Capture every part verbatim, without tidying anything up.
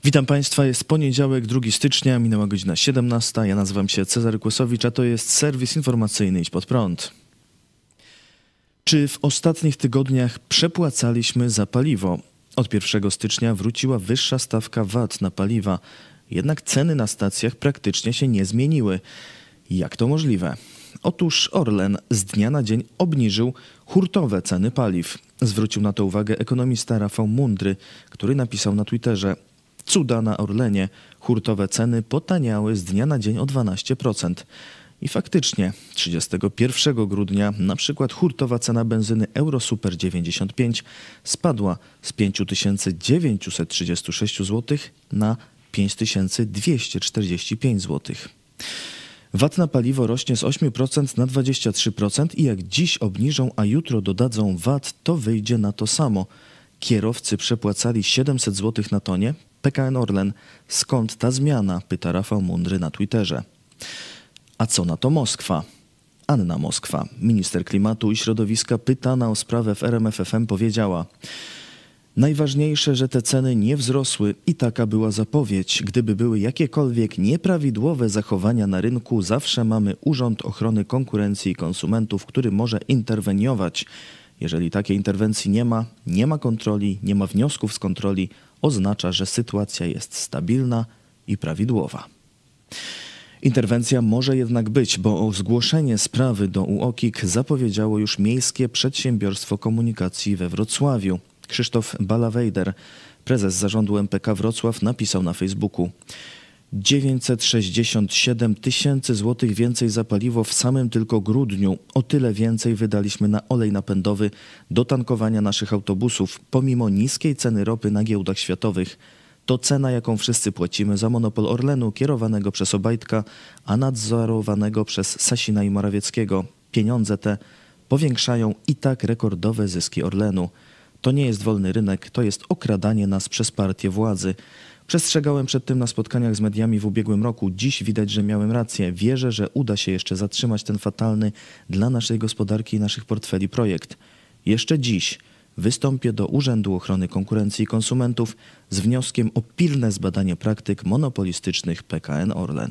Witam Państwa, jest poniedziałek, drugiego stycznia, minęła godzina siedemnasta. Ja nazywam się Cezary Kłosowicz, a to jest serwis informacyjny Idź Pod Prąd. Czy w ostatnich tygodniach przepłacaliśmy za paliwo? Od pierwszego stycznia wróciła wyższa stawka V A T na paliwa, jednak ceny na stacjach praktycznie się nie zmieniły. Jak to możliwe? Otóż Orlen z dnia na dzień obniżył hurtowe ceny paliw. Zwrócił na to uwagę ekonomista Rafał Mundry, który napisał na Twitterze: cuda na Orlenie, hurtowe ceny potaniały z dnia na dzień o dwanaście procent. I faktycznie trzydziestego pierwszego grudnia na przykład hurtowa cena benzyny Eurosuper dziewięćdziesiąt pięć spadła z pięć tysięcy dziewięćset trzydzieści sześć złotych na pięć tysięcy dwieście czterdzieści pięć złotych. V A T na paliwo rośnie z osiem procent na dwadzieścia trzy procent i jak dziś obniżą, a jutro dodadzą V A T, to wyjdzie na to samo. Kierowcy przepłacali siedemset złotych na tonie. P K N Orlen. Skąd ta zmiana? Pyta Rafał Mundry na Twitterze. A co na to Moskwa? Anna Moskwa, minister klimatu i środowiska, pytana o sprawę w R M F F M, powiedziała: najważniejsze, że te ceny nie wzrosły i taka była zapowiedź. Gdyby były jakiekolwiek nieprawidłowe zachowania na rynku, zawsze mamy Urząd Ochrony Konkurencji i Konsumentów, który może interweniować. Jeżeli takiej interwencji nie ma, nie ma kontroli, nie ma wniosków z kontroli, oznacza, że sytuacja jest stabilna i prawidłowa. Interwencja może jednak być, bo o zgłoszenie sprawy do U O K I K zapowiedziało już Miejskie Przedsiębiorstwo Komunikacji we Wrocławiu. Krzysztof Balawejder, prezes zarządu M P K Wrocław, napisał na Facebooku: dziewięćset sześćdziesiąt siedem tysięcy złotych więcej za paliwo w samym tylko grudniu. O tyle więcej wydaliśmy na olej napędowy do tankowania naszych autobusów, pomimo niskiej ceny ropy na giełdach światowych. To cena, jaką wszyscy płacimy za monopol Orlenu, kierowanego przez Obajtka, a nadzorowanego przez Sasina i Morawieckiego. Pieniądze te powiększają i tak rekordowe zyski Orlenu. To nie jest wolny rynek, to jest okradanie nas przez partię władzy. Przestrzegałem przed tym na spotkaniach z mediami w ubiegłym roku. Dziś widać, że miałem rację. Wierzę, że uda się jeszcze zatrzymać ten fatalny dla naszej gospodarki i naszych portfeli projekt. Jeszcze dziś wystąpię do Urzędu Ochrony Konkurencji i Konsumentów z wnioskiem o pilne zbadanie praktyk monopolistycznych P K N Orlen.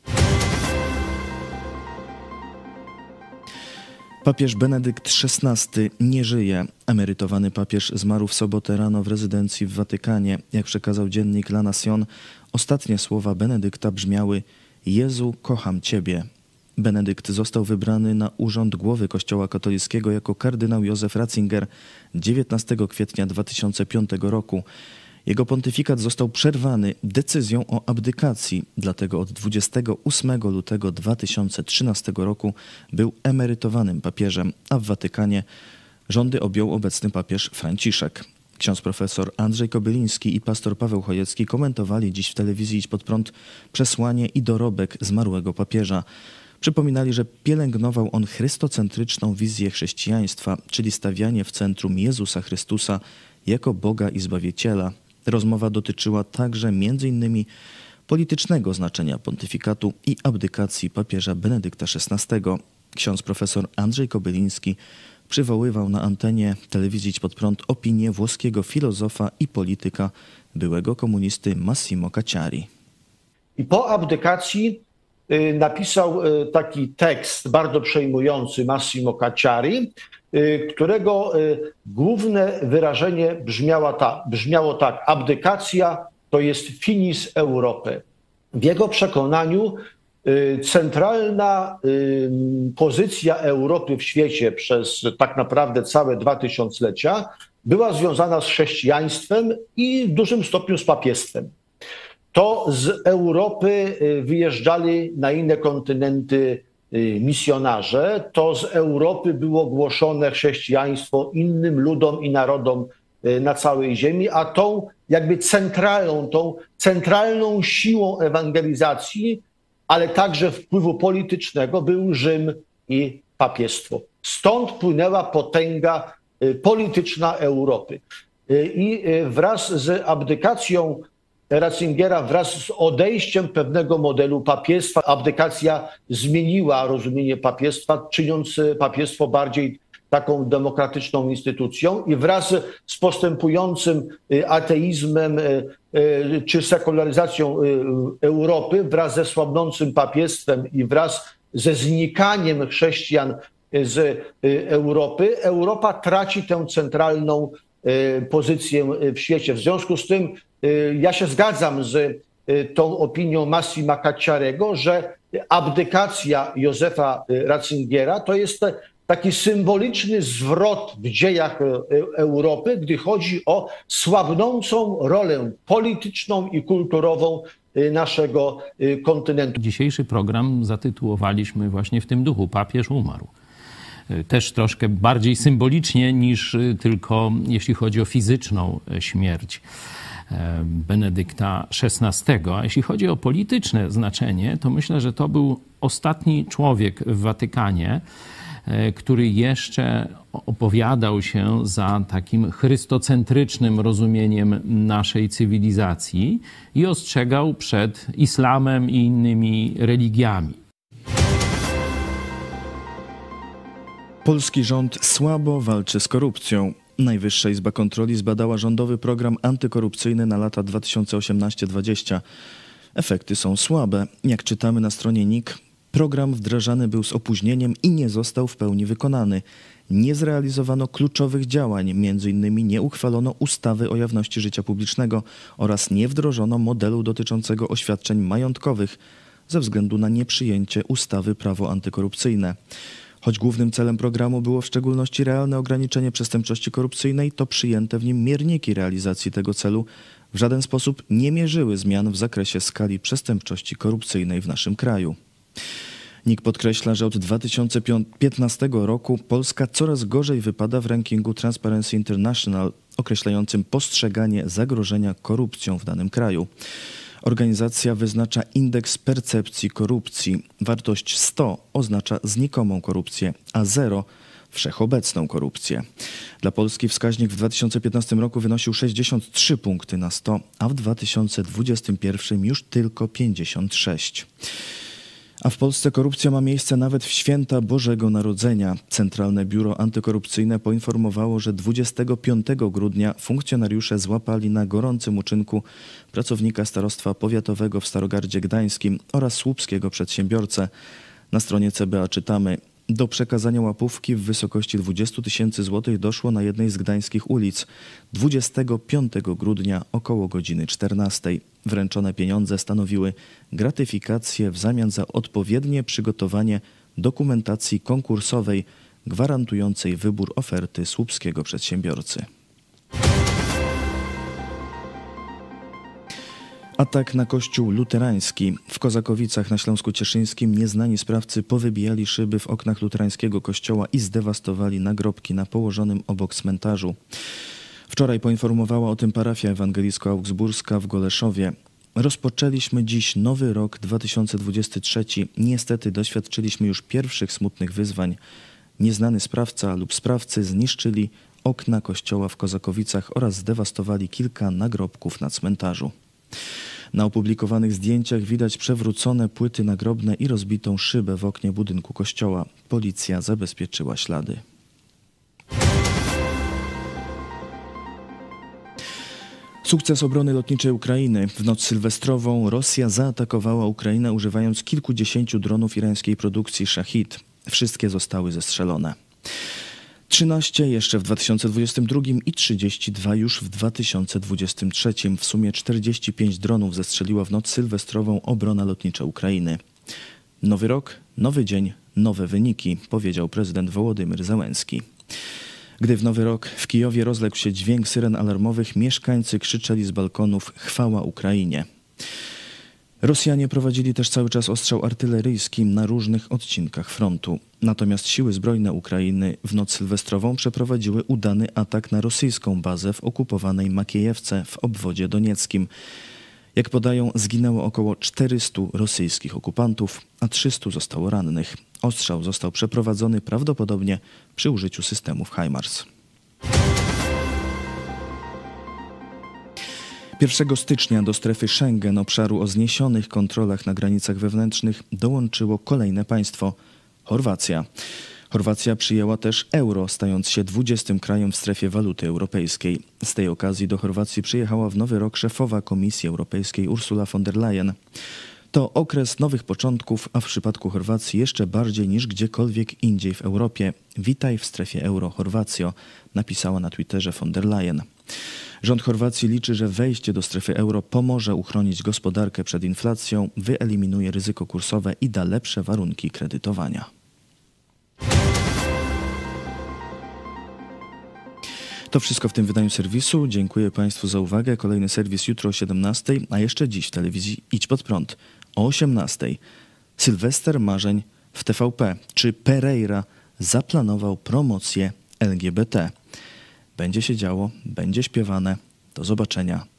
Papież Benedykt szesnasty nie żyje. Emerytowany papież zmarł w sobotę rano w rezydencji w Watykanie. Jak przekazał dziennik La Nación, ostatnie słowa Benedykta brzmiały: Jezu, kocham Ciebie. Benedykt został wybrany na urząd głowy Kościoła katolickiego jako kardynał Józef Ratzinger dziewiętnastego kwietnia dwa tysiące piątego roku. Jego pontyfikat został przerwany decyzją o abdykacji, dlatego od dwudziestego ósmego lutego dwa tysiące trzynastego roku był emerytowanym papieżem, a w Watykanie rządy objął obecny papież Franciszek. Ksiądz profesor Andrzej Kobyliński i pastor Paweł Chojecki komentowali dziś w telewizji Idź Pod Prąd przesłanie i dorobek zmarłego papieża. Przypominali, że pielęgnował on chrystocentryczną wizję chrześcijaństwa, czyli stawianie w centrum Jezusa Chrystusa jako Boga i Zbawiciela. Rozmowa dotyczyła także między innymi politycznego znaczenia pontyfikatu i abdykacji papieża Benedykta szesnastego. Ksiądz profesor Andrzej Kobyliński przywoływał na antenie telewizji Idź Pod Prąd opinię włoskiego filozofa i polityka, byłego komunisty Massimo Cacciari. I po abdykacji y, napisał y, taki tekst bardzo przejmujący Massimo Cacciari, y, którego y, główne wyrażenie brzmiało, ta, brzmiało tak: abdykacja to jest finis Europy. W jego przekonaniu y, centralna y, pozycja Europy w świecie przez tak naprawdę całe dwa tysiąclecia była związana z chrześcijaństwem i w dużym stopniu z papiestwem. To z Europy wyjeżdżali na inne kontynenty misjonarze, to z Europy było głoszone chrześcijaństwo innym ludom i narodom na całej ziemi, a tą jakby centralną, tą centralną siłą ewangelizacji, ale także wpływu politycznego był Rzym i papiestwo. Stąd płynęła potęga polityczna Europy. I wraz z abdykacją Ratzingera, wraz z odejściem pewnego modelu papiestwa, abdykacja zmieniła rozumienie papiestwa, czyniąc papiestwo bardziej taką demokratyczną instytucją i wraz z postępującym ateizmem czy sekularyzacją Europy, wraz ze słabnącym papiestwem i wraz ze znikaniem chrześcijan z Europy, Europa traci tę centralną pozycję w świecie. W związku z tym ja się zgadzam z tą opinią Massima Cacciarego, że abdykacja Józefa Ratzingera to jest taki symboliczny zwrot w dziejach Europy, gdy chodzi o słabnącą rolę polityczną i kulturową naszego kontynentu. Dzisiejszy program zatytułowaliśmy właśnie w tym duchu: papież umarł. Też troszkę bardziej symbolicznie niż tylko jeśli chodzi o fizyczną śmierć Benedykta szesnastego. A jeśli chodzi o polityczne znaczenie, to myślę, że to był ostatni człowiek w Watykanie, który jeszcze opowiadał się za takim chrystocentrycznym rozumieniem naszej cywilizacji i ostrzegał przed islamem i innymi religiami. Polski rząd słabo walczy z korupcją. Najwyższa Izba Kontroli zbadała rządowy program antykorupcyjny na lata dwa tysiące osiemnaście dwadzieścia. Efekty są słabe. Jak czytamy na stronie N I K, program wdrażany był z opóźnieniem i nie został w pełni wykonany. Nie zrealizowano kluczowych działań, między innymi nie uchwalono ustawy o jawności życia publicznego oraz nie wdrożono modelu dotyczącego oświadczeń majątkowych ze względu na nieprzyjęcie ustawy Prawo antykorupcyjne. Choć głównym celem programu było w szczególności realne ograniczenie przestępczości korupcyjnej, to przyjęte w nim mierniki realizacji tego celu w żaden sposób nie mierzyły zmian w zakresie skali przestępczości korupcyjnej w naszym kraju. N I K podkreśla, że od dwa tysiące piętnastego roku Polska coraz gorzej wypada w rankingu Transparency International określającym postrzeganie zagrożenia korupcją w danym kraju. Organizacja wyznacza indeks percepcji korupcji. Wartość sto oznacza znikomą korupcję, a zero wszechobecną korupcję. Dla Polski wskaźnik w dwa tysiące piętnastym roku wynosił sześćdziesiąt trzy punkty na sto, a w dwa tysiące dwudziestym pierwszym już tylko pięćdziesiąt sześć. A w Polsce korupcja ma miejsce nawet w święta Bożego Narodzenia. Centralne Biuro Antykorupcyjne poinformowało, że dwudziestego piątego grudnia funkcjonariusze złapali na gorącym uczynku pracownika Starostwa Powiatowego w Starogardzie Gdańskim oraz słupskiego przedsiębiorcę. Na stronie C B A czytamy: do przekazania łapówki w wysokości dwadzieścia tysięcy złotych doszło na jednej z gdańskich ulic dwudziestego piątego grudnia około godziny czternastej. Wręczone pieniądze stanowiły gratyfikację w zamian za odpowiednie przygotowanie dokumentacji konkursowej gwarantującej wybór oferty słupskiego przedsiębiorcy. Atak na kościół luterański. W Kozakowicach na Śląsku Cieszyńskim nieznani sprawcy powybijali szyby w oknach luterańskiego kościoła i zdewastowali nagrobki na położonym obok cmentarzu. Wczoraj poinformowała o tym parafia ewangelicko-augsburska w Goleszowie. Rozpoczęliśmy dziś nowy rok dwa tysiące dwudziesty trzeci. Niestety doświadczyliśmy już pierwszych smutnych wyzwań. Nieznany sprawca lub sprawcy zniszczyli okna kościoła w Kozakowicach oraz zdewastowali kilka nagrobków na cmentarzu. Na opublikowanych zdjęciach widać przewrócone płyty nagrobne i rozbitą szybę w oknie budynku kościoła. Policja zabezpieczyła ślady. Sukces obrony lotniczej Ukrainy. W noc sylwestrową Rosja zaatakowała Ukrainę używając kilkudziesięciu dronów irańskiej produkcji Shahid. Wszystkie zostały zestrzelone. trzynaście jeszcze w dwa tysiące dwudziestym drugim i trzydzieści dwa już w dwa tysiące dwudziestym trzecim. W sumie czterdzieści pięć dronów zestrzeliła w noc sylwestrową obrona lotnicza Ukrainy. Nowy rok, nowy dzień, nowe wyniki, powiedział prezydent Wołodymyr Zełenski. Gdy w Nowy Rok w Kijowie rozległ się dźwięk syren alarmowych, mieszkańcy krzyczeli z balkonów: chwała Ukrainie. Rosjanie prowadzili też cały czas ostrzał artyleryjski na różnych odcinkach frontu. Natomiast siły zbrojne Ukrainy w noc sylwestrową przeprowadziły udany atak na rosyjską bazę w okupowanej Makiejewce w obwodzie donieckim. Jak podają, zginęło około czterystu rosyjskich okupantów, a trzystu zostało rannych. Ostrzał został przeprowadzony prawdopodobnie przy użyciu systemów HIMARS. pierwszego stycznia do strefy Schengen, obszaru o zniesionych kontrolach na granicach wewnętrznych, dołączyło kolejne państwo – Chorwacja. Chorwacja przyjęła też euro, stając się dwudziestym krajem w strefie waluty europejskiej. Z tej okazji do Chorwacji przyjechała w nowy rok szefowa Komisji Europejskiej Ursula von der Leyen. To okres nowych początków, a w przypadku Chorwacji jeszcze bardziej niż gdziekolwiek indziej w Europie. Witaj w strefie euro, Chorwacjo, napisała na Twitterze von der Leyen. Rząd Chorwacji liczy, że wejście do strefy euro pomoże uchronić gospodarkę przed inflacją, wyeliminuje ryzyko kursowe i da lepsze warunki kredytowania. To wszystko w tym wydaniu serwisu. Dziękuję Państwu za uwagę. Kolejny serwis jutro o siedemnastej, a jeszcze dziś w telewizji Idź Pod Prąd o osiemnastej. Sylwester marzeń w T V P. Czy Pereira zaplanował promocję L G B T? Będzie się działo, będzie śpiewane. Do zobaczenia.